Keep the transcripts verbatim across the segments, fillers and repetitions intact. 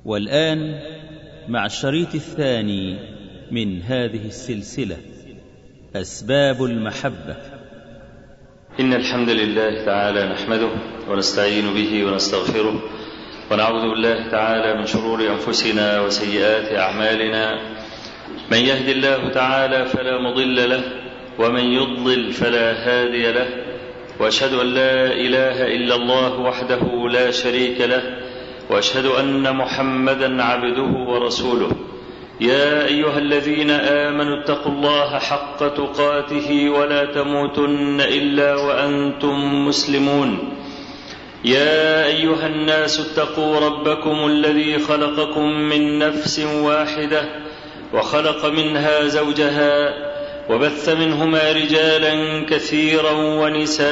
والآن مع الشريط الثاني من هذه السلسلة، أسباب المحبة. إن الحمد لله تعالى نحمده ونستعين به ونستغفره، ونعوذ بالله تعالى من شرور أنفسنا وسيئات أعمالنا. من يهد الله تعالى فلا مضل له، ومن يضلل فلا هادي له، وأشهد أن لا إله إلا الله وحده لا شريك له، وأشهد أن محمدا عبده ورسوله. يا أيها الذين آمنوا اتقوا الله حق تقاته ولا تموتن إلا وأنتم مسلمون. يا أيها الناس اتقوا ربكم الذي خلقكم من نفس واحدة، وخلق منها زوجها، وبث منهما رجالا كثيرا ونساء،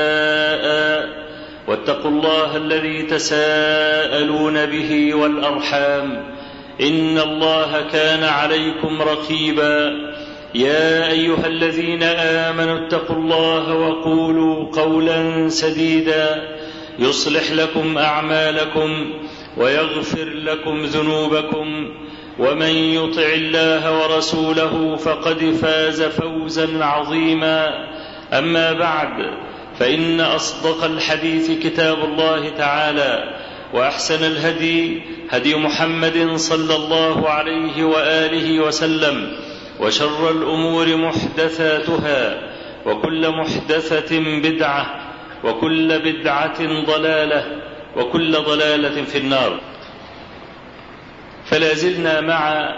واتقوا الله الذي تساءلون به والأرحام، إن الله كان عليكم رقيبا. يا أيها الذين آمنوا اتقوا الله وقولوا قولا سديدا يصلح لكم أعمالكم ويغفر لكم ذنوبكم، ومن يطع الله ورسوله فقد فاز فوزا عظيما. أما بعد، فإن أصدق الحديث كتاب الله تعالى، وأحسن الهدي هدي محمد صلى الله عليه وآله وسلم، وشر الأمور محدثاتها، وكل محدثة بدعة، وكل بدعة ضلالة، وكل ضلالة في النار. فلا زلنا مع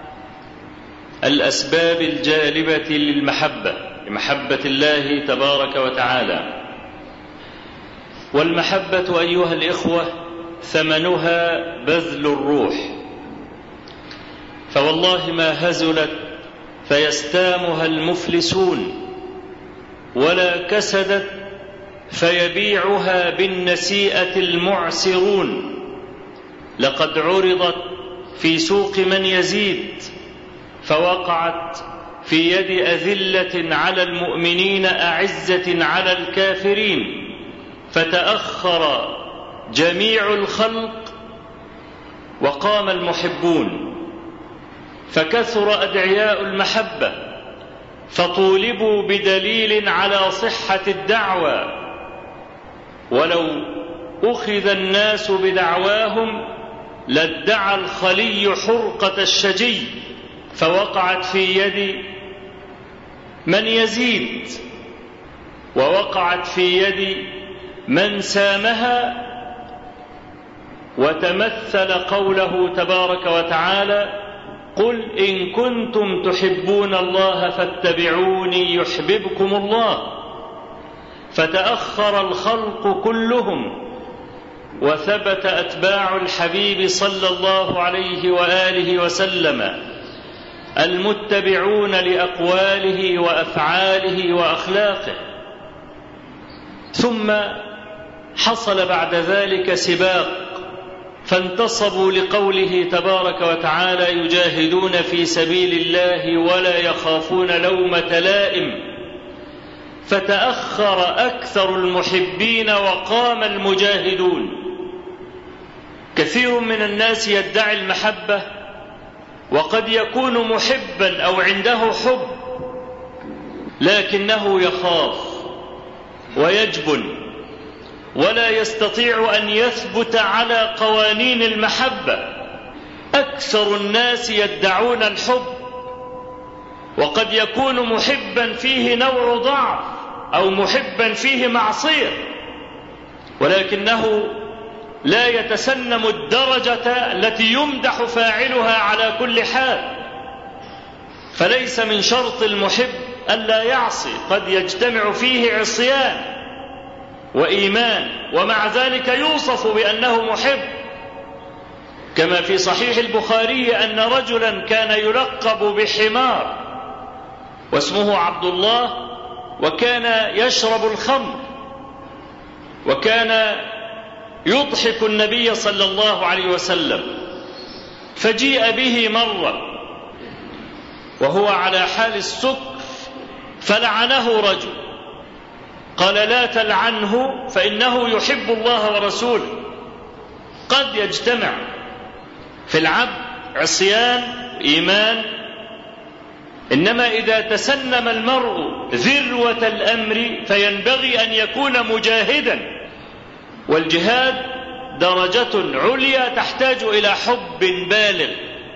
الأسباب الجالبة للمحبة، لمحبة الله تبارك وتعالى. والمحبة أيها الإخوة ثمنها بذل الروح، فوالله ما هزلت فيستامها المفلسون، ولا كسدت فيبيعها بالنسيئة المعسرون. لقد عرضت في سوق من يزيد، فوقعت في يد أذلة على المؤمنين أعزة على الكافرين، فتأخر جميع الخلق وقام المحبون، فكثر أدعياء المحبة، فطولبوا بدليل على صحة الدعوة. ولو أخذ الناس بدعواهم لادعى الخلي حرقة الشجي، فوقعت في يد من يزيد، ووقعت في يد من سامها، وتمثل قوله تبارك وتعالى: قل إن كنتم تحبون الله فاتبعوني يحببكم الله. فتأخر الخلق كلهم، وثبت أتباع الحبيب صلى الله عليه وآله وسلم المتبعون لأقواله وأفعاله وأخلاقه. ثم حصل بعد ذلك سباق، فانتصبوا لقوله تبارك وتعالى: يجاهدون في سبيل الله ولا يخافون لومة لائم. فتأخر أكثر المحبين وقام المجاهدون. كثير من الناس يدعي المحبة، وقد يكون محبا أو عنده حب، لكنه يخاف ويجبن، ولا يستطيع أن يثبت على قوانين المحبة. أكثر الناس يدعون الحب، وقد يكون محبا فيه نوع ضعف، أو محبا فيه معصية، ولكنه لا يتسنم الدرجة التي يمدح فاعلها على كل حال. فليس من شرط المحب ألا يعصي، قد يجتمع فيه عصيان وإيمان، ومع ذلك يوصف بأنه محب. كما في صحيح البخاري أن رجلا كان يلقب بحمار، واسمه عبد الله، وكان يشرب الخمر، وكان يضحك النبي صلى الله عليه وسلم. فجيء به مرة وهو على حال السكر، فلعنه رجل، قال: لا تلعنه فإنه يحب الله ورسوله. قد يجتمع في العبد عصيان إيمان، إنما إذا تسنم المرء ذروة الأمر فينبغي أن يكون مجاهدا، والجهاد درجة عليا تحتاج إلى حب بالغ.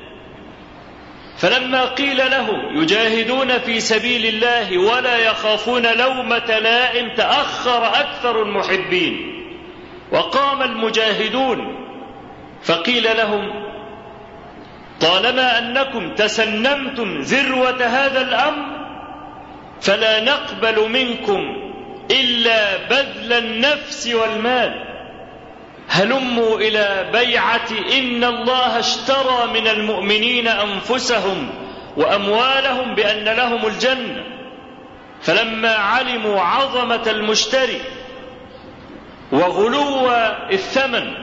فلما قيل لهم يجاهدون في سبيل الله ولا يخافون لومة لائم تأخر أكثر المحبين وقام المجاهدون، فقيل لهم طالما أنكم تسنمتم ذروة هذا الأمر فلا نقبل منكم إلا بذل النفس والمال، هلموا إلى بيعة إن الله اشترى من المؤمنين أنفسهم وأموالهم بأن لهم الجنة. فلما علموا عظمة المشتري وغلو الثمن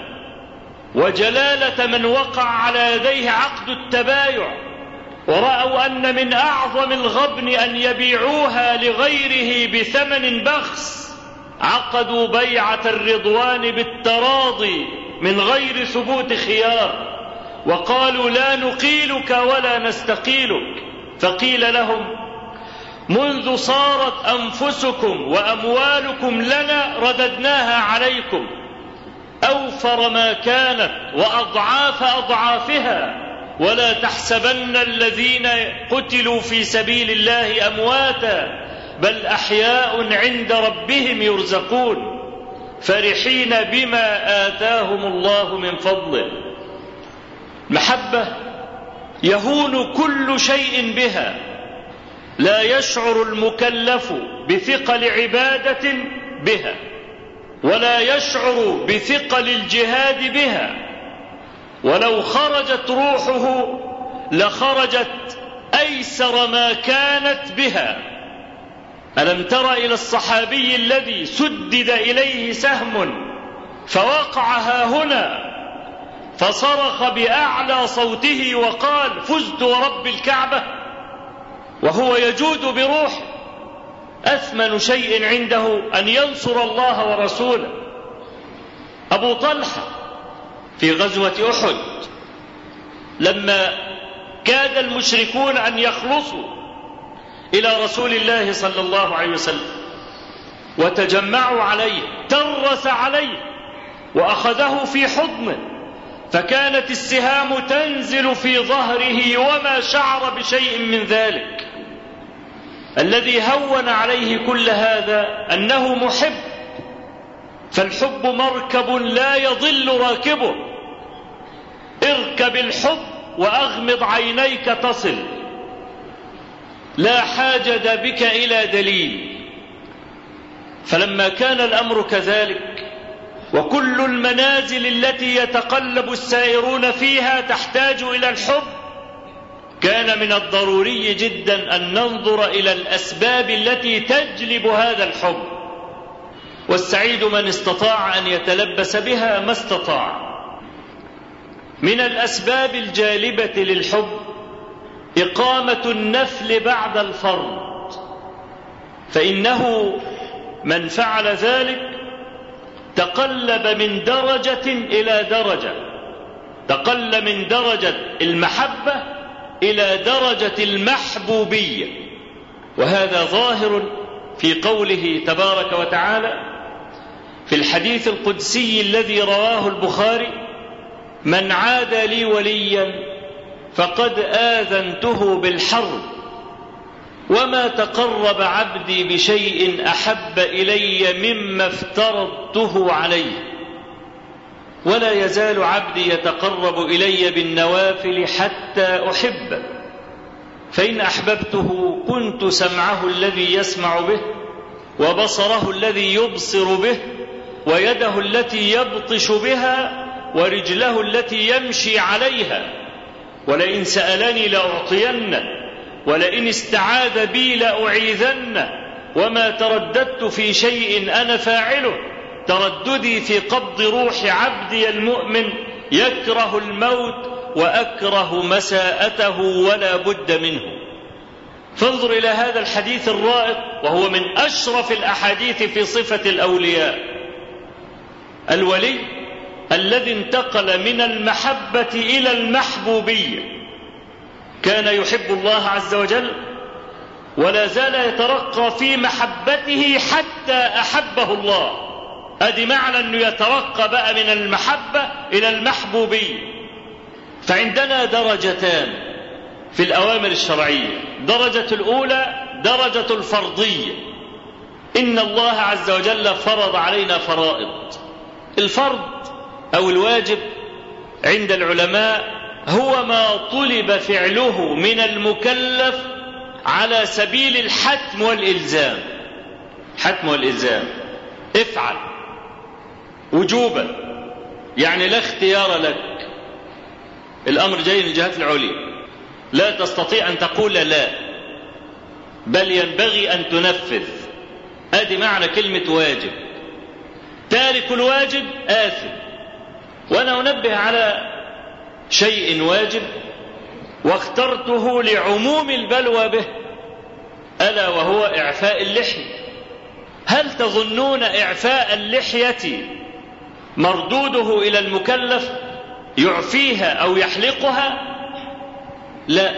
وجلالة من وقع على يديه عقد التبايع، ورأوا أن من أعظم الغبن أن يبيعوها لغيره بثمن بخس، عقدوا بيعة الرضوان بالتراضي من غير ثبوت خيار، وقالوا لا نقيلك ولا نستقيلك. فقيل لهم منذ صارت أنفسكم وأموالكم لنا رددناها عليكم أوفر ما كانت وأضعاف أضعافها، ولا تحسبن الذين قتلوا في سبيل الله أمواتا بل أحياء عند ربهم يرزقون فرحين بما آتاهم الله من فضله. محبة يهون كل شيء بها، لا يشعر المكلف بثقل عبادة بها ولا يشعر بثقل الجهاد بها، ولو خرجت روحه لخرجت أيسر ما كانت بها. ألم تر إلى الصحابي الذي سدد إليه سهم فوقع هاهنا فصرخ بأعلى صوته وقال فزت ورب الكعبة، وهو يجود بروحه، أثمن شيء عنده أن ينصر الله ورسوله. أبو طلحة في غزوة أحد لما كاد المشركون أن يخلصوا إلى رسول الله صلى الله عليه وسلم وتجمعوا عليه، ترس عليه وأخذه في حضنه، فكانت السهام تنزل في ظهره وما شعر بشيء من ذلك. الذي هون عليه كل هذا أنه محب، فالحب مركب لا يضل راكبه، اركب الحب وأغمض عينيك تصل، لا حاجة بك إلى دليل. فلما كان الأمر كذلك وكل المنازل التي يتقلب السائرون فيها تحتاج إلى الحب، كان من الضروري جدا أن ننظر إلى الأسباب التي تجلب هذا الحب، والسعيد من استطاع أن يتلبس بها ما استطاع. من الأسباب الجالبة للحب إقامة النفل بعد الفرض، فإنه من فعل ذلك تقلب من درجة إلى درجة، تقل من درجة المحبة إلى درجة المحبوبية، وهذا ظاهر في قوله تبارك وتعالى في الحديث القدسي الذي رواه البخاري: من عاد لي وليا فقد آذنته بالحرب، وما تقرب عبدي بشيء أحب إلي مما افترضته عليه، ولا يزال عبدي يتقرب إلي بالنوافل حتى أحبه، فإن أحببته كنت سمعه الذي يسمع به وبصره الذي يبصر به ويده التي يبطش بها ورجله التي يمشي عليها، ولئن سألني لأعطينه ولئن استعاذ بي لأعيذنه، وما ترددت في شيء أنا فاعله ترددي في قبض روح عبدي المؤمن يكره الموت وأكره مساءته ولا بد منه. فانظر إلى هذا الحديث الرائق، وهو من أشرف الأحاديث في صفة الأولياء. الولي الذي انتقل من المحبة إلى المحبوبية. كان يحب الله عز وجل ولا زال يترقى في محبته حتى أحبه الله. أدي معنى أنه يترقى بقى من المحبة إلى المحبوبية. فعندنا درجتان في الأوامر الشرعية. درجة الأولى درجة الفرضية. إن الله عز وجل فرض علينا فرائض. الفرض أو الواجب عند العلماء هو ما طلب فعله من المكلف على سبيل الحتم والإلزام. حتم والإلزام، افعل وجوبا، يعني لا اختيار لك. الأمر جاي من الجهات العليا، لا تستطيع أن تقول لا، بل ينبغي أن تنفذ. ادي معنى كلمة واجب. تارك الواجب آثم. وأنا أنبه على شيء واجب واخترته لعموم البلوى به، ألا وهو إعفاء اللحية. هل تظنون إعفاء اللحية مردوده إلى المكلف يعفيها أو يحلقها؟ لا،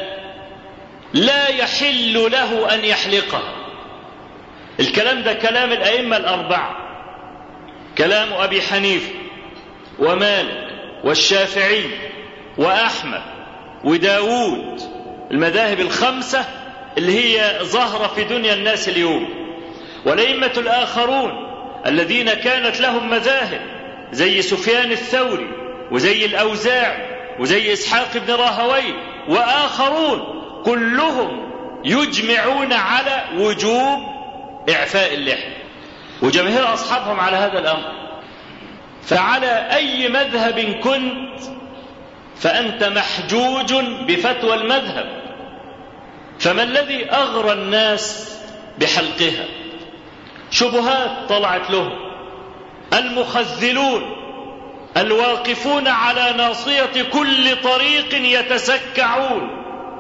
لا يحل له أن يحلقها. الكلام ده كلام الأئمة الأربعة، كلام أبي حنيفة ومالك والشافعي وأحمد وداود، المذاهب الخمسة اللي هي ظاهرة في دنيا الناس اليوم. والأئمة الآخرون الذين كانت لهم مذاهب زي سفيان الثوري وزي الأوزاعي وزي إسحاق بن راهويه وآخرون، كلهم يجمعون على وجوب إعفاء اللحية، وجماهير أصحابهم على هذا الأمر. فعلى أي مذهب كنت فأنت محجوج بفتوى المذهب. فما الذي أغرى الناس بحلقها؟ شبهات طلعت له، المخذلون الواقفون على ناصية كل طريق يتسكعون،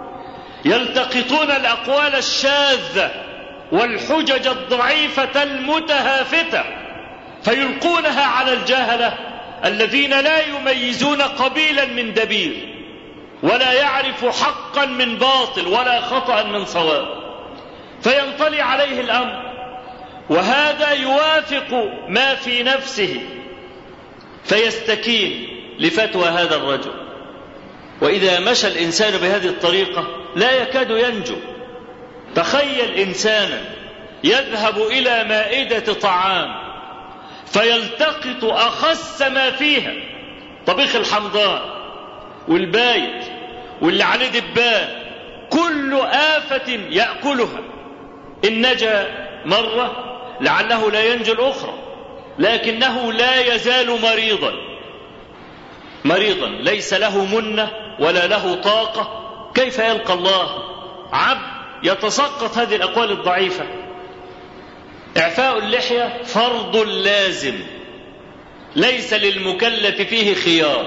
يلتقطون الأقوال الشاذة والحجج الضعيفة المتهافتة فيلقونها على الجهلة الذين لا يميزون قبيلا من دبير، ولا يعرف حقا من باطل ولا خطأ من صواب، فينطلي عليه الأمر، وهذا يوافق ما في نفسه فيستكين لفتوى هذا الرجل. وإذا مشى الإنسان بهذه الطريقة لا يكاد ينجو. تخيل إنسانا يذهب إلى مائدة طعام فيلتقط أخس ما فيها، طبيخ الحمضان والبايت واللي عليه دبان، كل آفة يأكلها. إن نجا مرة لعله لا ينجو الأخرى، لكنه لا يزال مريضا مريضا ليس له منة ولا له طاقة. كيف يلقى الله عبد يتسقط هذه الأقوال الضعيفة؟ إعفاء اللحية فرض لازم ليس للمكلف فيه خيار،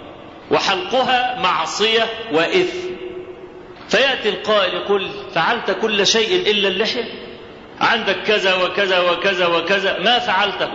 وحلقها معصية وإثم. فيأتي القائل يقول فعلت كل شيء إلا اللحية، عندك كذا وكذا وكذا وكذا ما فعلته.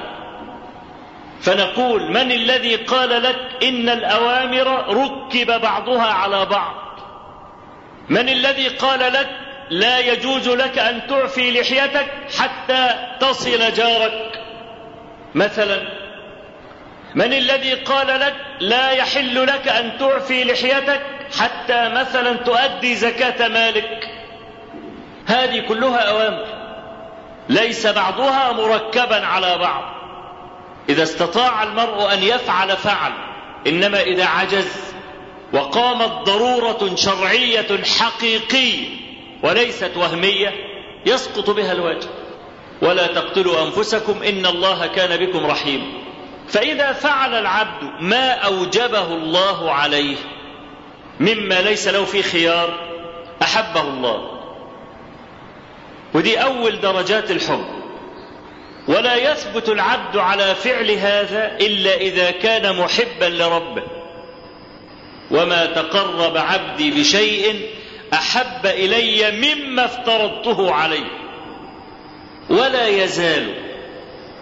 فنقول من الذي قال لك إن الأوامر ركب بعضها على بعض؟ من الذي قال لك لا يجوز لك أن تعفي لحيتك حتى تصل جارك مثلا؟ من الذي قال لك لا يحل لك أن تعفي لحيتك حتى مثلا تؤدي زكاة مالك؟ هذه كلها أوامر ليس بعضها مركبا على بعض. إذا استطاع المرء أن يفعل فعل، إنما إذا عجز وقامت ضرورة شرعية حقيقية وليست وهمية يسقط بها الواجب. ولا تقتلوا أنفسكم إن الله كان بكم رحيما. فإذا فعل العبد ما أوجبه الله عليه مما ليس له فيه خيار أحبه الله، ودي أول درجات الحب. ولا يثبت العبد على فعل هذا إلا إذا كان محبا لربه. وما تقرب عبدي بشيء أحب إلي مما افترضته عليه. ولا يزال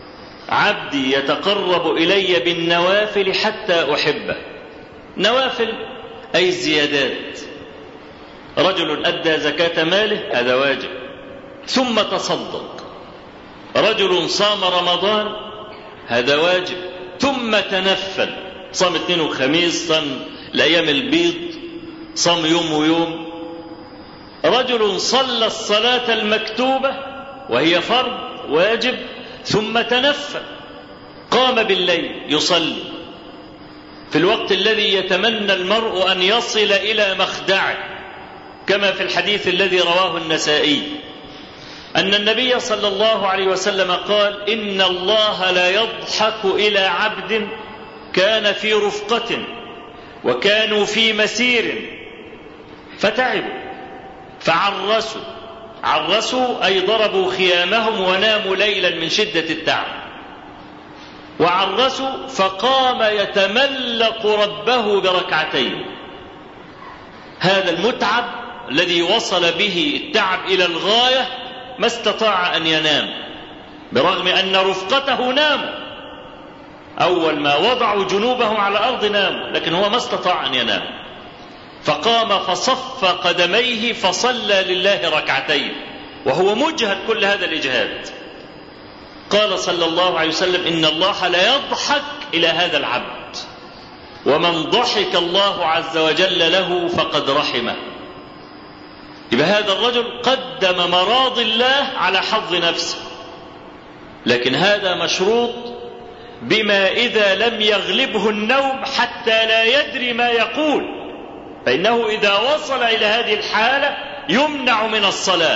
عبدي يتقرب إلي بالنوافل حتى أحبه. نوافل أي الزيادات. رجل أدى زكاة ماله هذا واجب، ثم تصدق. رجل صام رمضان هذا واجب، ثم تنفل، صام اثنين وخميس، صام الأيام البيض، صام يوم ويوم. رجل صلى الصلاة المكتوبة وهي فرض واجب، ثم تنفل، قام بالليل يصلي في الوقت الذي يتمنى المرء أن يصل إلى مخدعه، كما في الحديث الذي رواه النسائي أن النبي صلى الله عليه وسلم قال: إن الله لا يضحك إلى عبد كان في رفقة وكانوا في مسير فتعبوا فعرسوا. عرسوا أي ضربوا خيامهم وناموا ليلا من شدة التعب. وعرسوا فقام يتملق ربه بركعتين. هذا المتعب الذي وصل به التعب إلى الغاية ما استطاع أن ينام، برغم أن رفقته ناموا. أول ما وضعوا جنوبهم على الأرض ناموا، لكن هو ما استطاع أن ينام، فقام فصف قدميه فصلى لله ركعتين وهو مجهد كل هذا الإجهاد. قال صلى الله عليه وسلم: إن الله لا يضحك إلى هذا العبد، ومن ضحك الله عز وجل له فقد رحمه. يبقى هذا الرجل قدم مراضي الله على حظ نفسه، لكن هذا مشروط بما إذا لم يغلبه النوم حتى لا يدري ما يقول، فإنه إذا وصل إلى هذه الحالة يمنع من الصلاة،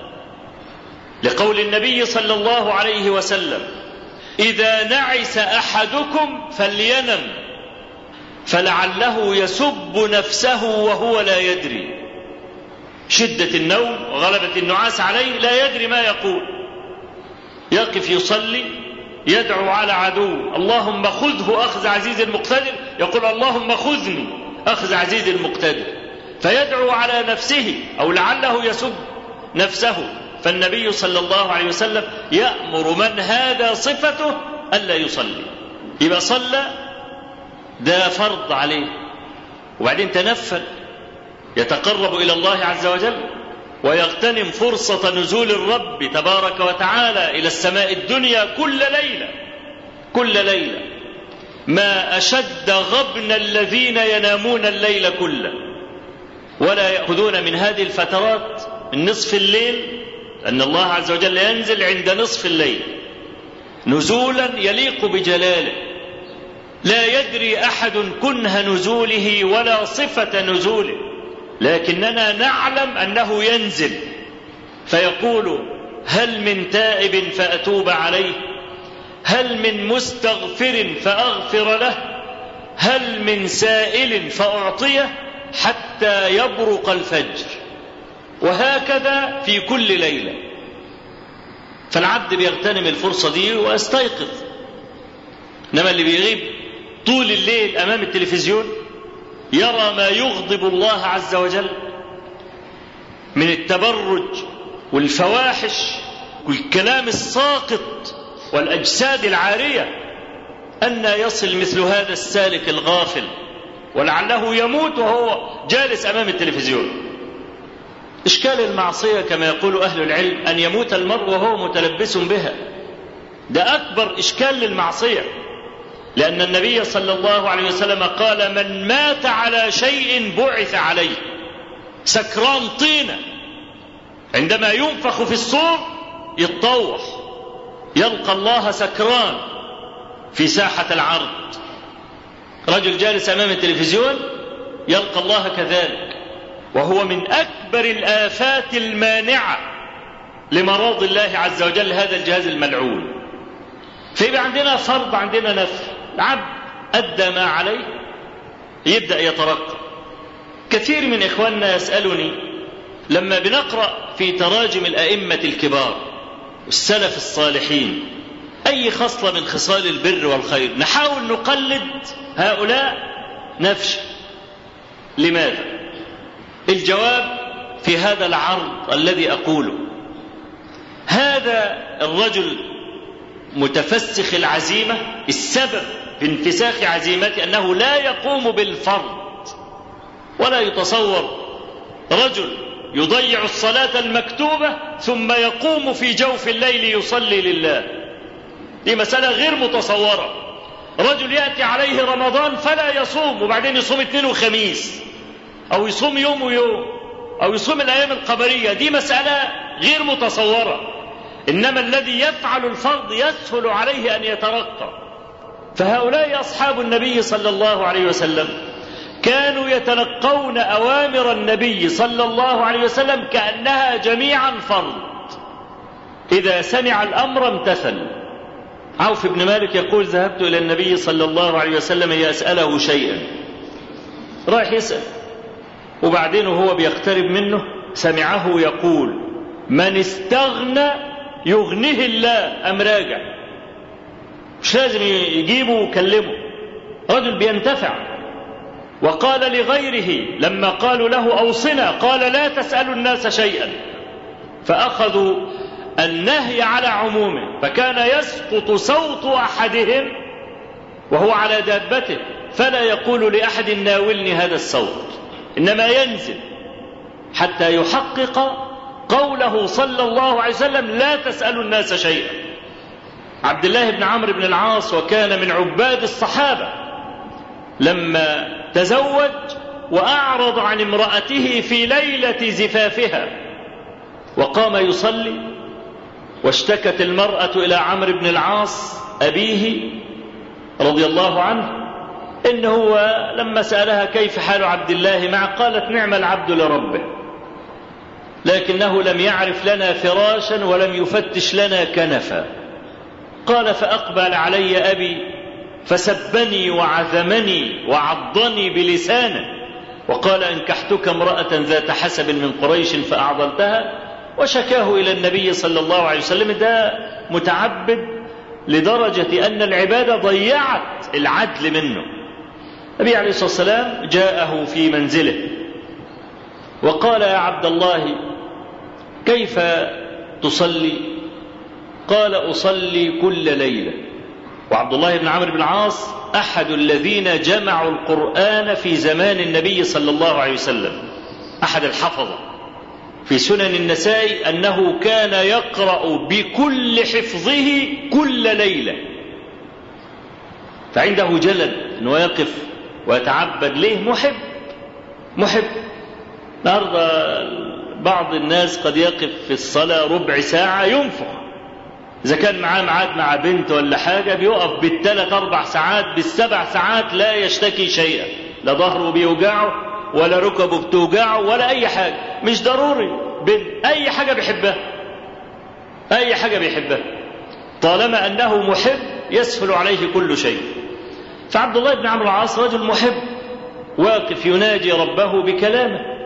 لقول النبي صلى الله عليه وسلم: إذا نعس أحدكم فلينم فلعله يسب نفسه وهو لا يدري. شدة النوم وغلبة النعاس عليه لا يدري ما يقول، يقف يصلي يدعو على عدو: اللهم خذه أخذ عزيز المقتدر، يقول: اللهم خذني أخذ عزيز المقتدر، فيدعو على نفسه أو لعله يسب نفسه. فالنبي صلى الله عليه وسلم يأمر من هذا صفته ألا يصلي. يبقى صلى ده فرض عليه، وبعدين تنفل يتقرب إلى الله عز وجل ويغتنم فرصة نزول الرب تبارك وتعالى إلى السماء الدنيا كل ليلة كل ليلة. ما أشد غبن الذين ينامون الليل كله ولا يأخذون من هذه الفترات من نصف الليل، أن الله عز وجل ينزل عند نصف الليل نزولا يليق بجلاله، لا يدري أحد كنه نزوله ولا صفة نزوله، لكننا نعلم أنه ينزل فيقول: هل من تائب فأتوب عليه، هل من مستغفر فأغفر له، هل من سائل فأعطيه، حتى يبرق الفجر. وهكذا في كل ليلة. فالعبد بيغتنم الفرصة دي ويستيقظ. إنما اللي بيغيب طول الليل أمام التلفزيون يرى ما يغضب الله عز وجل من التبرج والفواحش والكلام الساقط والأجساد العارية، أن يصل مثل هذا السالك الغافل ولعله يموت وهو جالس أمام التلفزيون. إشكال المعصية كما يقول أهل العلم أن يموت المرء وهو متلبس بها، ده أكبر إشكال للمعصية، لأن النبي صلى الله عليه وسلم قال: من مات على شيء بعث عليه. سكران طينة عندما ينفخ في الصور يتطوح، يلقى الله سكران في ساحة العرض. رجل جالس أمام التلفزيون يلقى الله كذلك، وهو من أكبر الآفات المانعة لمراض الله عز وجل هذا الجهاز الملعون. فيبقى عندنا فرض، عندنا نفل. العبد أدى ما عليه يبدأ يترقى. كثير من إخواننا يسألني لما بنقرأ في تراجم الأئمة الكبار والسلف الصالحين أي خصلة من خصال البر والخير نحاول نقلد هؤلاء نفشل. لماذا؟ الجواب في هذا العرض الذي أقوله. هذا الرجل متفسخ العزيمة، السبب في انفساخ عزيمته أنه لا يقوم بالفرض. ولا يتصور رجل يضيع الصلاة المكتوبة ثم يقوم في جوف الليل يصلي لله، دي مسألة غير متصورة. رجل يأتي عليه رمضان فلا يصوم وبعدين يصوم اثنين وخميس، أو يصوم يوم ويوم، أو يصوم الأيام القمرية، دي مسألة غير متصورة. إنما الذي يفعل الفرض يسهل عليه أن يترقى. فهؤلاء أصحاب النبي صلى الله عليه وسلم كانوا يتلقون أوامر النبي صلى الله عليه وسلم كأنها جميعا فرض، إذا سمع الأمر امتثل. عوف بن مالك يقول: ذهبت إلى النبي صلى الله عليه وسلم لأسأله شيئا، رايح يسأل، وبعدين هو بيقترب منه سمعه يقول: من استغنى يغنيه الله. أم راجع، مش لازم يجيبه ويكلمه، رجل بينتفع. وقال لغيره لما قالوا له أوصنا قال: لا تسألوا الناس شيئا. فأخذوا النهي على عمومه، فكان يسقط صوت أحدهم وهو على دابته فلا يقول لأحد ناولني هذا الصوت، إنما ينزل حتى يحقق قوله صلى الله عليه وسلم: لا تسألوا الناس شيئا. عبد الله بن عمرو بن العاص وكان من عباد الصحابة، لما تزوج وأعرض عن امرأته في ليلة زفافها وقام يصلي، واشتكت المرأة إلى عمرو بن العاص أبيه رضي الله عنه إنه لما سألها كيف حال عبد الله معه قالت: نعم العبد لربه، لكنه لم يعرف لنا فراشا ولم يفتش لنا كنفا. قال: فأقبل علي أبي فسبني وعذمني وعضني بلسانه وقال: أنكحتك امرأة ذات حسب من قريش فأعضلتها، وشكاه إلى النبي صلى الله عليه وسلم. ده متعبد لدرجة أن العبادة ضيعت العدل منه. النبي عليه الصلاة والسلام جاءه في منزله وقال: يا عبد الله كيف تصلي؟ قال: أصلي كل ليلة. وعبد الله بن عمرو بن العاص أحد الذين جمعوا القرآن في زمان النبي صلى الله عليه وسلم، أحد الحفظة. في سنن النسائي أنه كان يقرأ بكل حفظه كل ليلة، فعنده جلد أنه يقف ويتعبد. ليه؟ محب محب. النهارده بعض الناس قد يقف في الصلاة ربع ساعة ينفخ، إذا كان معاه ميعاد مع بنت ولا حاجة بيقف بالثلاث أربع ساعات بالسبع ساعات لا يشتكي شيئا، لا ظهره بيوجعه ولا ركبه بتوجعه ولا أي حاجة. مش ضروري بنت، أي حاجة بيحبها، أي حاجة بيحبها طالما أنه محب يسهل عليه كل شيء. فعبد الله بن عمرو العاص رجل محب واقف يناجي ربه بكلامه.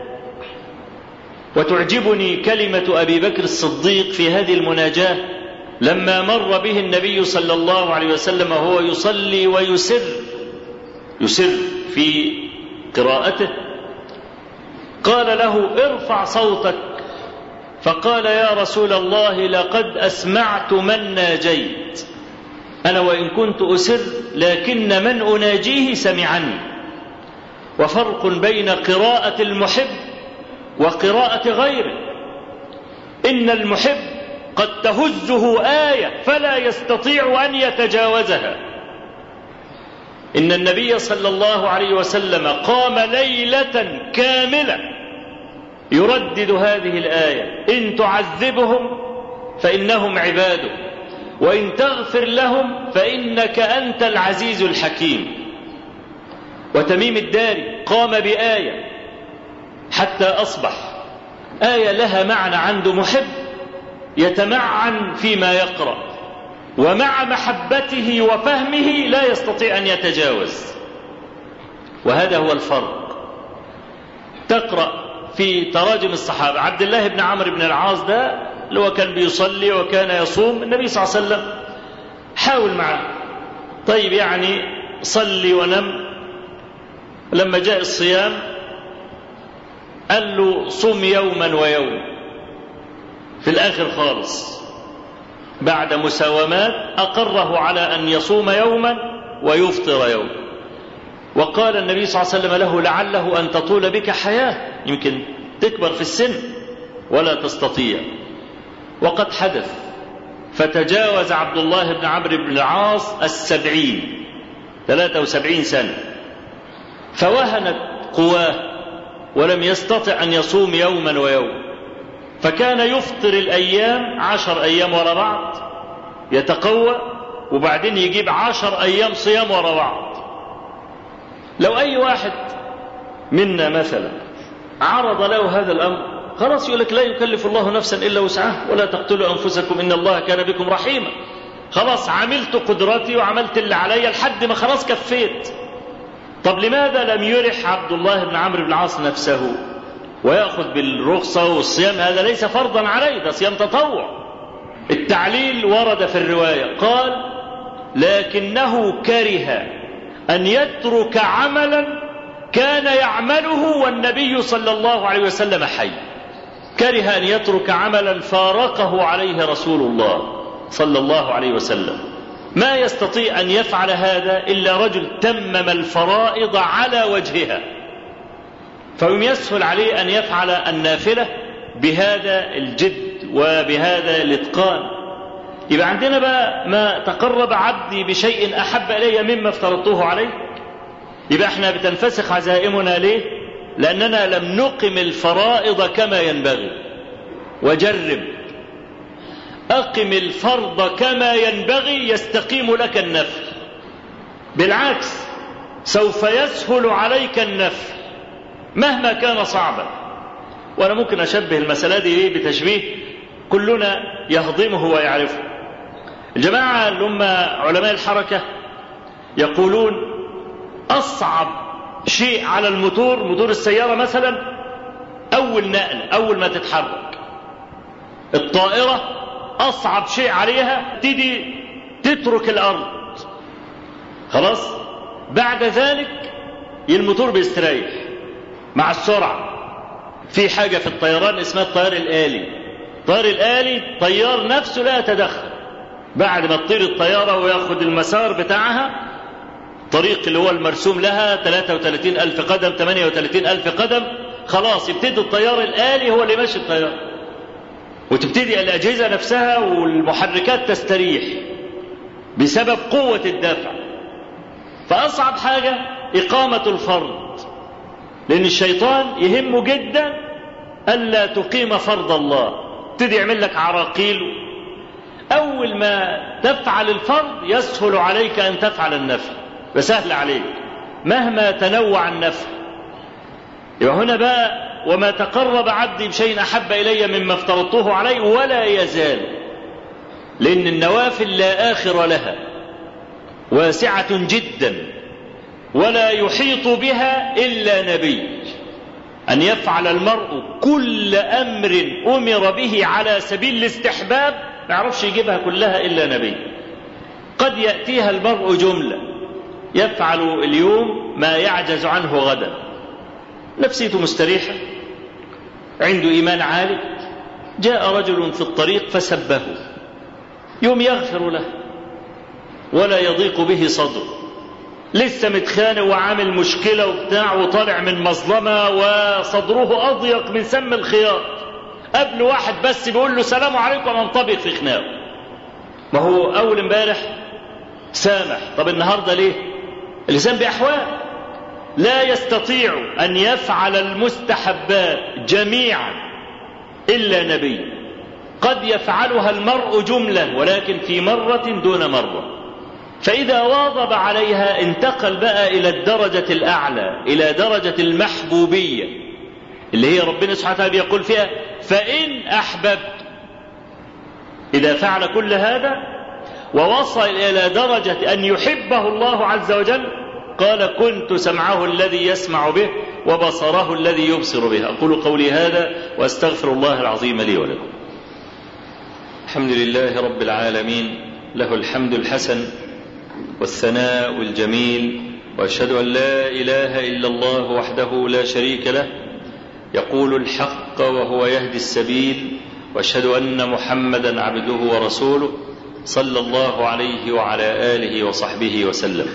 وتعجبني كلمة أبي بكر الصديق في هذه المناجاة لما مر به النبي صلى الله عليه وسلم وهو يصلي ويسر يسر في قراءته، قال له: ارفع صوتك. فقال: يا رسول الله لقد أسمعت من ناجيت، أنا وإن كنت أسر لكن من أناجيه سمعني. وفرق بين قراءة المحب وقراءة غيره. إن المحب قد تهزه آية فلا يستطيع أن يتجاوزها. إن النبي صلى الله عليه وسلم قام ليلة كاملة يردد هذه الآية: إن تعذبهم فإنهم عبادك وإن تغفر لهم فإنك أنت العزيز الحكيم. وتميم الداري قام بآية حتى أصبح آية لها معنى عنده محب يتمعن فيما يقرأ، ومع محبته وفهمه لا يستطيع أن يتجاوز. وهذا هو الفرق. تقرأ في تراجم الصحابة عبد الله بن عمرو بن العاص ده اللي هو كان بيصلي وكان يصوم، النبي صلى الله عليه وسلم حاول معه: طيب يعني صلي ونم. لما جاء الصيام قال له: صم يوما ويوم. في الآخر خالص بعد مساومات أقره على أن يصوم يوما ويفطر يوما، وقال النبي صلى الله عليه وسلم له لعله أن تطول بك حياة، يمكن تكبر في السن ولا تستطيع. وقد حدث، فتجاوز عبد الله بن عمرو بن العاص السبعين، ثلاثة وسبعين سنة، فوهنت قواه ولم يستطع أن يصوم يوما ويوم، فكان يفطر الأيام عشر أيام وراء بعض يتقوى، وبعدين يجيب عشر أيام صيام وراء بعض. لو أي واحد منا مثلا عرض له هذا الأمر، خلاص يقول لك لا يكلف الله نفسا إلا وسعها ولا تقتلوا أنفسكم إن الله كان بكم رحيما. خلاص عملت قدرتي وعملت اللي علي لحد ما خلاص كفيت. طب لماذا لم يرح عبد الله بن عمرو بن العاص نفسه ويأخذ بالرخصة؟ والصيام هذا ليس فرضا عليه، ده صيام تطوع. التعليل ورد في الرواية، قال لكنه كره أن يترك عملا كان يعمله والنبي صلى الله عليه وسلم حي. كره أن يترك عملا فارقه عليه رسول الله صلى الله عليه وسلم. ما يستطيع أن يفعل هذا إلا رجل تمم الفرائض على وجهها، فيم يسهل عليه أن يفعل النافلة بهذا الجد وبهذا الاتقان. يبقى عندنا بقى ما تقرب عبدي بشيء أحب إلي مما افترضته عليه. يبقى احنا بتنفسخ عزائمنا ليه؟ لأننا لم نقم الفرائض كما ينبغي. وجرب أقم الفرض كما ينبغي يستقيم لك النفل، بالعكس سوف يسهل عليك النفل مهما كان صعبا. وأنا ممكن أشبه المسألة دي بتشبيه كلنا يهضمه ويعرفه. الجماعة اللي هم علماء الحركة يقولون أصعب شيء على الموتور، موتور السيارة مثلا، أول نقل، أول ما تتحرك. الطائرة أصعب شيء عليها تدي تترك الأرض، خلاص بعد ذلك الموتور بيستريح مع السرعة. في حاجة في الطيران اسمها الطيار الآلي. الطيار الآلي طيار نفسه لا يتدخل، بعد ما تطير الطيارة ويأخذ المسار بتاعها، طريق اللي هو المرسوم لها ثلاثة وثلاثين ألف قدم ثمانية وثلاثين ألف قدم، خلاص يبتدي الطيار الآلي هو اللي ماشي الطيار، وتبتدي الأجهزة نفسها والمحركات تستريح بسبب قوة الدفع. فأصعب حاجة إقامة الفرض، لأن الشيطان يهمه جدا ألا تقيم فرض الله، تبتدي يعمل لك عراقيل. أول ما تفعل الفرض يسهل عليك أن تفعل النفل، فسهل عليك مهما تنوع النفل. يبقى هنا بقى وما تقرب عبدي بشيء أحب إلي مما افترضته عليه ولا يزال، لأن النوافل لا آخر لها، واسعة جدا ولا يحيط بها إلا نبي. أن يفعل المرء كل أمر أمر به على سبيل الاستحباب ما يعرفش يجيبها كلها إلا نبي. قد يأتيها المرء جملة، يفعل اليوم ما يعجز عنه غدا، نفسيته مستريحة، عنده إيمان عالي، جاء رجل في الطريق فسبه، يوم يغفر له ولا يضيق به صدره، لسه متخانق وعامل مشكلة وبتاع وطالع من مظلمة وصدره أضيق من سم الخياط، قبل واحد بس بيقول له سلام عليكم وانطبق في خناقه. ما هو أول امبارح سامح، طب النهاردة ليه؟ الإنسان بأحوال لا يستطيع أن يفعل المستحبات جميعا إلا نبي. قد يفعلها المرء جملة ولكن في مرة دون مرة، فإذا واظب عليها انتقل بقى إلى الدرجة الأعلى، إلى درجة المحبوبية اللي هي ربنا سبحانه وتعالى يقول فيها فإن أحببت. إذا فعل كل هذا ووصل إلى درجة أن يحبه الله عز وجل، قال كنت سمعه الذي يسمع به وبصره الذي يبصر به. أقول قولي هذا وأستغفر الله العظيم لي ولكم. الحمد لله رب العالمين، له الحمد الحسن والثناء الجميل، وأشهد أن لا إله إلا الله وحده لا شريك له يقول الحق وهو يهدي السبيل، وأشهد أن محمدا عبده ورسوله صلى الله عليه وعلى آله وصحبه وسلم.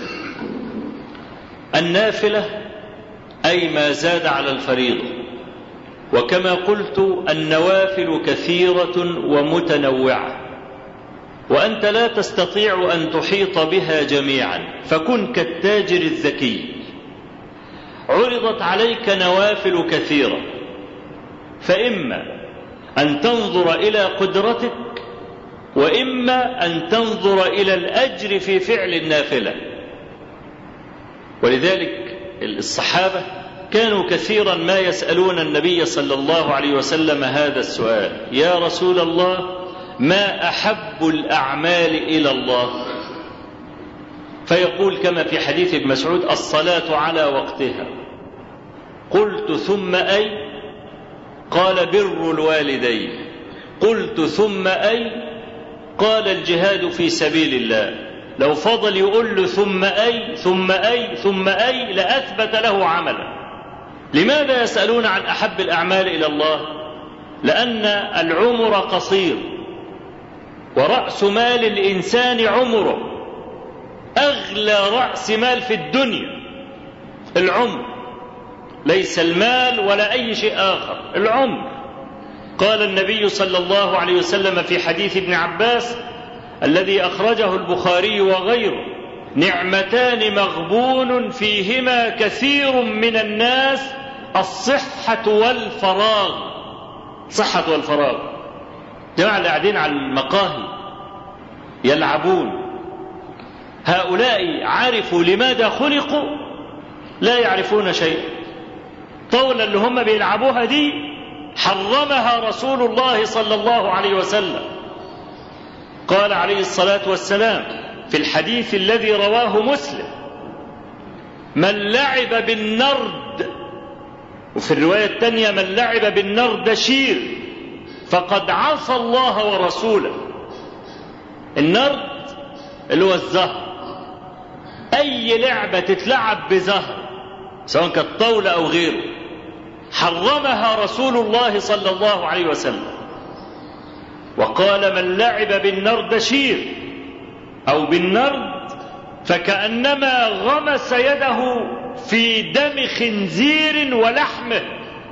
النافلة أي ما زاد على الفريضة، وكما قلت النوافل كثيرة ومتنوعة، وأنت لا تستطيع أن تحيط بها جميعا، فكن كالتاجر الذكي. عرضت عليك نوافل كثيرة، فإما أن تنظر إلى قدرتك، وإما أن تنظر إلى الأجر في فعل النافلة. ولذلك الصحابة كانوا كثيرا ما يسألون النبي صلى الله عليه وسلم هذا السؤال: يا رسول الله، ما أحب الأعمال إلى الله؟ فيقول كما في حديث ابن مسعود: الصلاة على وقتها. قلت: ثم أي؟ قال: بر الوالدين. قلت: ثم أي؟ قال: الجهاد في سبيل الله. لو فضل يقول له ثم أي ثم أي ثم أي لأثبت له عملا. لماذا يسألون عن أحب الأعمال إلى الله؟ لأن العمر قصير، ورأس مال الإنسان عمره. أغلى رأس مال في الدنيا العمر، ليس المال ولا أي شيء آخر، العمر. قال النبي صلى الله عليه وسلم في حديث ابن عباس الذي أخرجه البخاري وغيره: نعمتان مغبون فيهما كثير من الناس، الصحة والفراغ. صحة والفراغ. جماعة اللي قاعدين على المقاهي يلعبون، هؤلاء عرفوا لماذا خلقوا؟ لا يعرفون شيئا. طاولة اللي هم بيلعبوها دي حرمها رسول الله صلى الله عليه وسلم. قال عليه الصلاة والسلام في الحديث الذي رواه مسلم: من لعب بالنرد، وفي الرواية الثانية من لعب بالنردشير فقد عصى الله ورسوله. النرد اللي هو الزهر، أي لعبة تتلعب بزهر سواء كانت طاولة أو غيره حرمها رسول الله صلى الله عليه وسلم. وقال: من لعب بالنردشير أو بالنرد فكأنما غمس يده في دم خنزير ولحمه.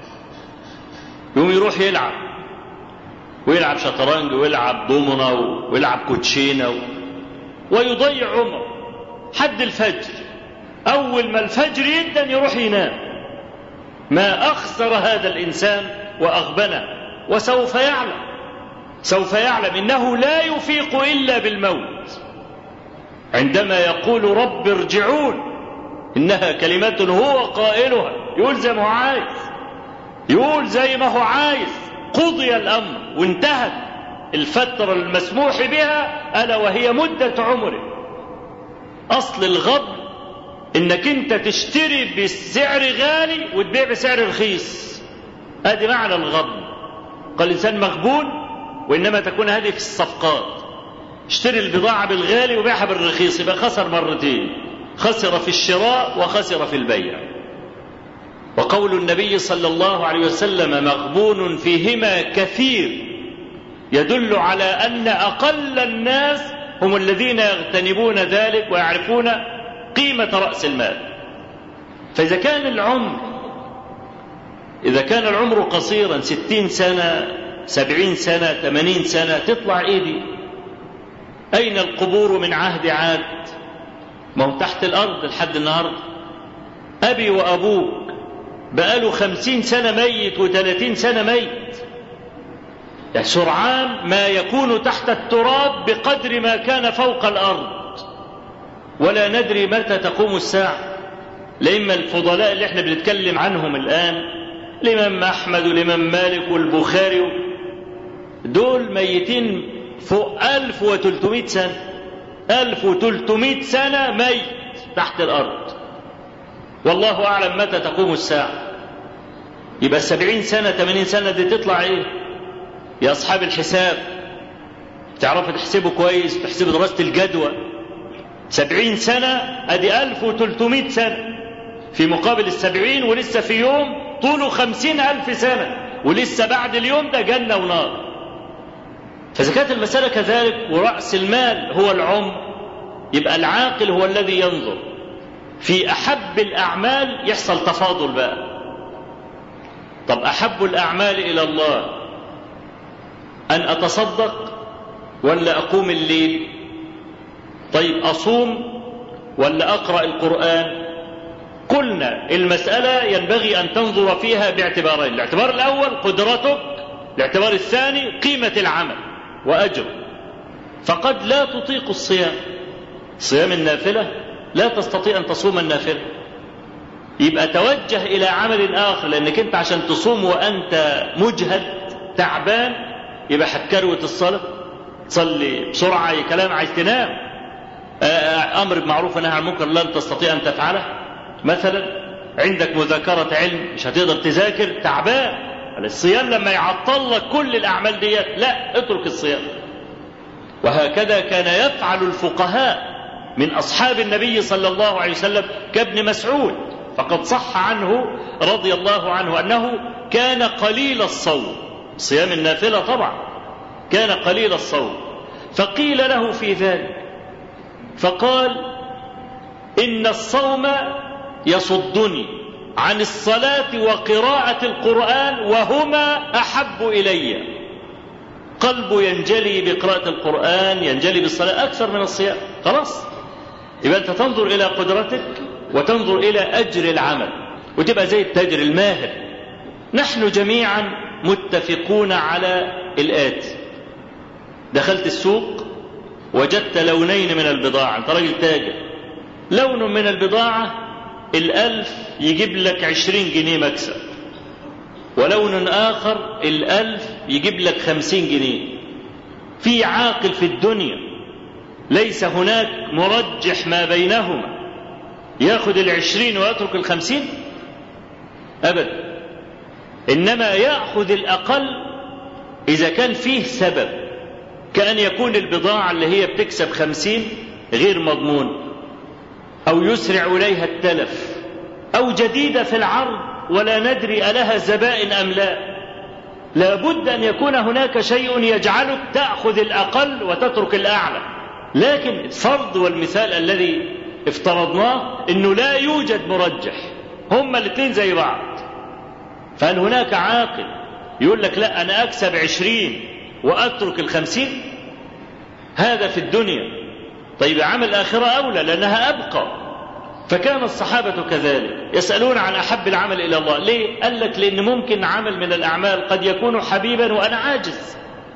يوم يروح يلعب ويلعب شطرنج ويلعب دومنا ويلعب كوتشينة ويضيع عمره حد الفجر. أول ما الفجر يدن يروح ينام. ما أخسر هذا الإنسان وأغبنه، وسوف يعلم سوف يعلم إنه لا يفيق إلا بالموت. عندما يقول رب ارجعون، إنها كلمة هو قائلها، يقول زي ما هو عايز، يقول زي ما هو عايز. قضي الأمر وانتهت الفترة المسموح بها، ألا وهي مدة عمره. أصل الغبن إنك أنت تشتري بسعر غالي وتبيع بسعر رخيص. هذه معنى الغبن. قال الإنسان مغبون، وإنما تكون هذه في الصفقات. اشتري البضاعة بالغالي وبيعها بالرخيص، يبقى خسر مرتين، خسر في الشراء وخسر في البيع. وقول النبي صلى الله عليه وسلم: مغبون فيهما كثير، يدل على أن أقل الناس هم الذين يغتنمون ذلك ويعرفون قيمة رأس المال. فإذا كان العمر إذا كان العمر قصيرا، ستين سنة، سبعين سنة، ثمانين سنة، تطلع إيه دي؟ أين القبور من عهد عاد؟ ما هو تحت الأرض لحد النهاردة. أبي وأبوك بقاله خمسين سنة ميت وثلاثين سنة ميت. يعني سرعان ما يكون تحت التراب بقدر ما كان فوق الأرض، ولا ندري متى تقوم الساعة. لإما الفضلاء اللي احنا بنتكلم عنهم الآن، الإمام أحمد والإمام مالك والبخاري، دول ميتين فوق ألف وثلاثمائة سنة، ألف وثلاثمائة سنة ميت تحت الأرض، والله أعلم متى تقوم الساعة. يبقى سبعين سنة ثمانين سنة دي تطلع إيه يا أصحاب الحساب؟ تعرفوا تحسبوا كويس، تحسبوا دراسة الجدوى. سبعين سنة أدي ألف وثلاثمائة سنة في مقابل السبعين، ولسه في يوم طوله خمسين ألف سنة، ولسه بعد اليوم ده جنة ونار. فزكاة المسألة كذلك، ورأس المال هو العمر، يبقى العاقل هو الذي ينظر في أحب الأعمال، يحصل تفاضل بقى. طب أحب الأعمال إلى الله أن أتصدق ولا أقوم الليل؟ طيب أصوم ولا أقرأ القرآن؟ قلنا المسألة ينبغي أن تنظر فيها باعتبارين: الاعتبار الأول قدرتك، الاعتبار الثاني قيمة العمل وأجره. فقد لا تطيق الصيام، صيام النافلة لا تستطيع أن تصوم النافلة، يبقى توجه إلى عمل آخر، لأنك أنت عشان تصوم وأنت مجهد تعبان يبقى هتكروت الصلاة، تصلي بسرعة، أي كلام، عايز تنام، أمر بمعروف ونهي عن المنكر لن تستطيع أن تفعله مثلا، عندك مذاكرة علم مش هتقدر تذاكر، تعبان. الصيام لما يعطل لك كل الأعمال دي لا، اترك الصيام. وهكذا كان يفعل الفقهاء من أصحاب النبي صلى الله عليه وسلم كابن مسعود، فقد صح عنه رضي الله عنه أنه كان قليل الصوم، صيام النافلة طبعا كان قليل الصوم. فقيل له في ذلك فقال: إن الصوم يصدني عن الصلاة وقراءة القرآن وهما أحب إلي. قلبه ينجلي بقراءة القرآن، ينجلي بالصلاة أكثر من الصيام. خلاص، يبقى أنت تنظر إلى قدرتك وتنظر إلى أجر العمل، وتبقى زي التاجر الماهر. نحن جميعا متفقون على الآتي: دخلت السوق وجدت لونين من البضاعة، أنت راجل تاجر، لون من البضاعة الألف يجيب لك عشرين جنيه مكسب، ولون آخر الألف يجيب لك خمسين جنيه. في عاقل في الدنيا ليس هناك مرجح ما بينهما يأخذ العشرين ويترك الخمسين؟ أبدا، إنما يأخذ الأقل إذا كان فيه سبب، كأن يكون البضاعة اللي هي بتكسب خمسين غير مضمون، أو يسرع إليها التلف، أو جديدة في العرض ولا ندري ألها زبائن أم لا. لابد أن يكون هناك شيء يجعلك تأخذ الأقل وتترك الأعلى. لكن الفرض والمثال الذي افترضناه أنه لا يوجد مرجح، هما الاثنين زي بعض. فهل هناك عاقل يقول لك لا أنا أكسب عشرين وأترك الخمسين؟ هذا في الدنيا. طيب عمل الآخرة أولى لأنها أبقى. فكان الصحابة كذلك يسألون عن أحب العمل إلى الله. ليه؟ قال لك لأن ممكن عمل من الأعمال قد يكون حبيبا وأنا عاجز،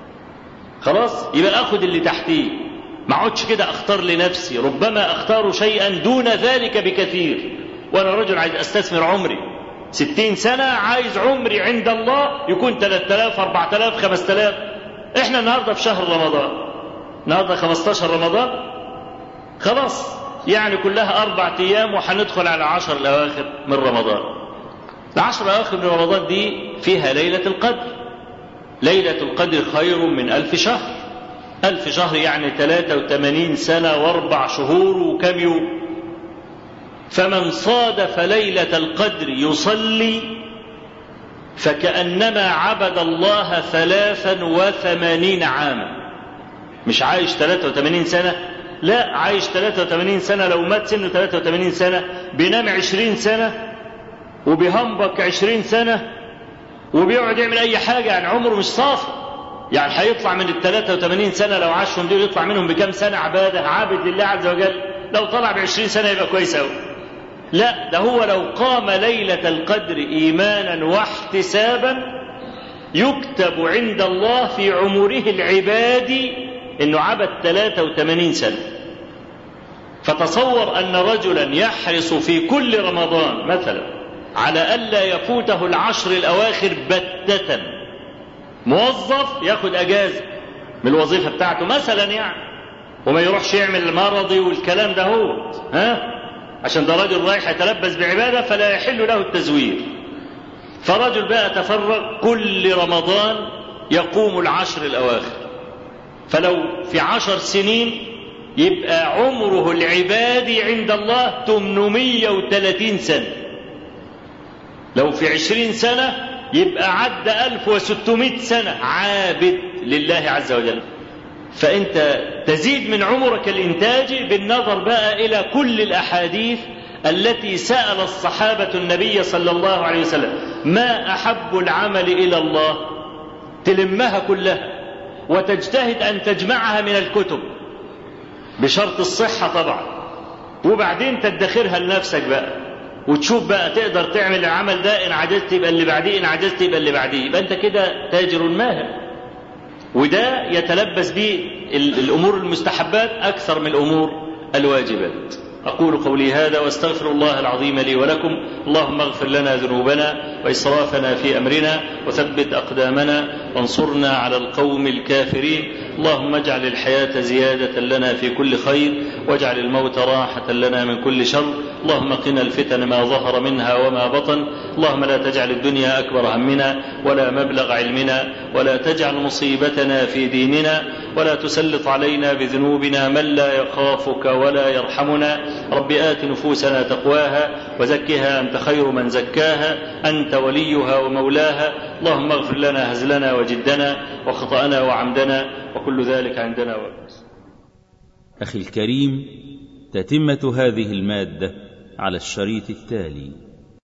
خلاص يبقى أخذ اللي تحتيه، ما عودش كده أختار لنفسي، ربما أختار شيئا دون ذلك بكثير. وأنا رجل عايز أستثمر عمري ستين سنة، عايز عمري عند الله يكون ثلاثة آلاف أربعة آلاف خمسة آلاف. إحنا النهاردة في شهر رمضان، النهاردة خمسة عشر رمضان، خلاص يعني كلها أربعة أيام وحندخل على عشر الأواخر من رمضان. العشر الأواخر من رمضان دي فيها ليلة القدر. ليلة القدر خير من ألف شهر. ألف شهر يعني ثلاثة وثمانين سنة واربع شهور وكم يوم. فمن صادف ليلة القدر يصلي فكأنما عبد الله ثلاثا وثمانين عاما. مش عايش ثلاثة وثمانين سنة، لا، عايش ثلاثة وثمانين سنة. لو مات سنه ثلاثة وثمانين سنة بينام عشرين سنة وبيهنبك عشرين سنة وبيقعد يعمل أي حاجة، يعني عمره مش صافي. يعني هيطلع من الثلاثة وثمانين سنة لو عاشهم دول يطلع منهم بكم سنة عبادة، عابد لله عز وجل. لو طلع بعشرين سنة يبقى كويس أوي. لا، ده هو لو قام ليلة القدر إيمانا واحتسابا يكتب عند الله في عمره العبادي إنه عبد ثلاثة وثمانين سنة. فتصور أن رجلا يحرص في كل رمضان مثلا على ألا يفوته العشر الأواخر بتة، موظف ياخد أجازة من الوظيفة بتاعته مثلا يعني، وما يروحش يعمل مرضي والكلام ده هو ها، عشان ده راجل رايح يتلبس بعبادة فلا يحل له التزوير. فرجل بقى تفرغ كل رمضان يقوم العشر الأواخر، فلو في عشر سنين يبقى عمره العبادي عند الله ثمانمائة وثلاثين سنة. لو في عشرين سنة يبقى عدى ألف وستمائة سنة عابد لله عز وجل. فأنت تزيد من عمرك الإنتاجي بالنظر بقى إلى كل الأحاديث التي سأل الصحابة النبي صلى الله عليه وسلم ما أحب العمل إلى الله، تلمها كلها وتجتهد أن تجمعها من الكتب بشرط الصحة طبعا، وبعدين تدخرها لنفسك بقى وتشوف بقى تقدر تعمل العمل ده، إن عجزت يبقى اللي بعديه، إن عجزت يبقى اللي بعديه، يبقى أنت كده تاجر ماهر. وده يتلبس به الأمور المستحبات أكثر من الأمور الواجبات. أقول قولي هذا وأستغفر الله العظيم لي ولكم. اللهم اغفر لنا ذنوبنا وإسرافنا في أمرنا وثبت أقدامنا وانصرنا على القوم الكافرين. اللهم اجعل الحياة زيادة لنا في كل خير واجعل الموت راحة لنا من كل شر. اللهم قنا الفتن ما ظهر منها وما بطن. اللهم لا تجعل الدنيا أكبر همنا ولا مبلغ علمنا ولا تجعل مصيبتنا في ديننا ولا تسلط علينا بذنوبنا من لا يخافك ولا يرحمنا. رب آت نفوسنا تقواها وزكها أنت خير من زكاها أنت وليها ومولاها. اللهم اغفر لنا هزلنا وجدنا وخطأنا وعمدنا وكل ذلك عندنا وبس. أخي الكريم، تتمة هذه المادة على الشريط التالي.